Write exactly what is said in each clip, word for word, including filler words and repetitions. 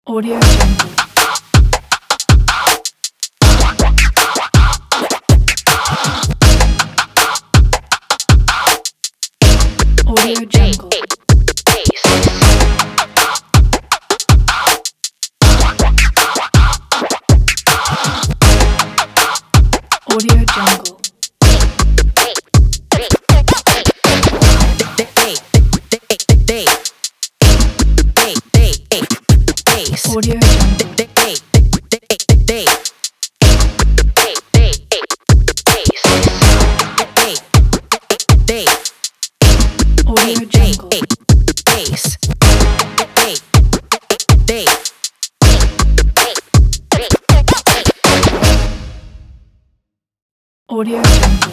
Audio Jungle. Audio Jungle. Audio Jungle. Audio Jungle. Audio Jungle. Audio Jungle.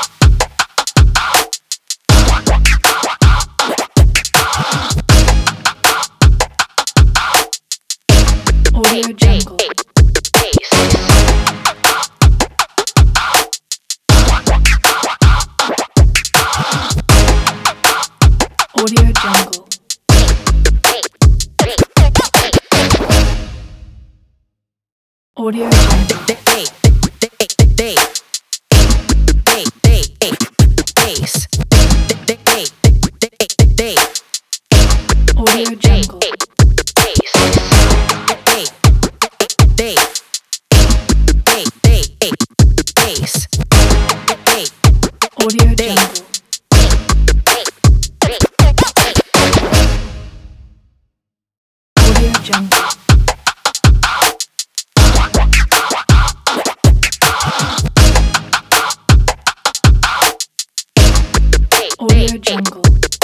Audio Jungle. Audio Jungle. Audio Jungle. Audio Jungle. Audio Jungle. Audio Jungle. Audio Jungle.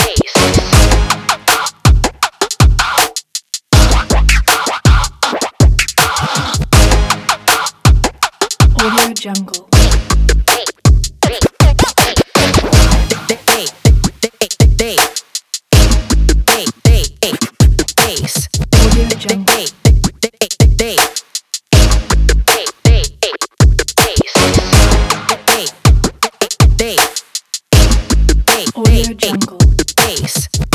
Audio Jungle. Audio Jungle. Audio Jungle.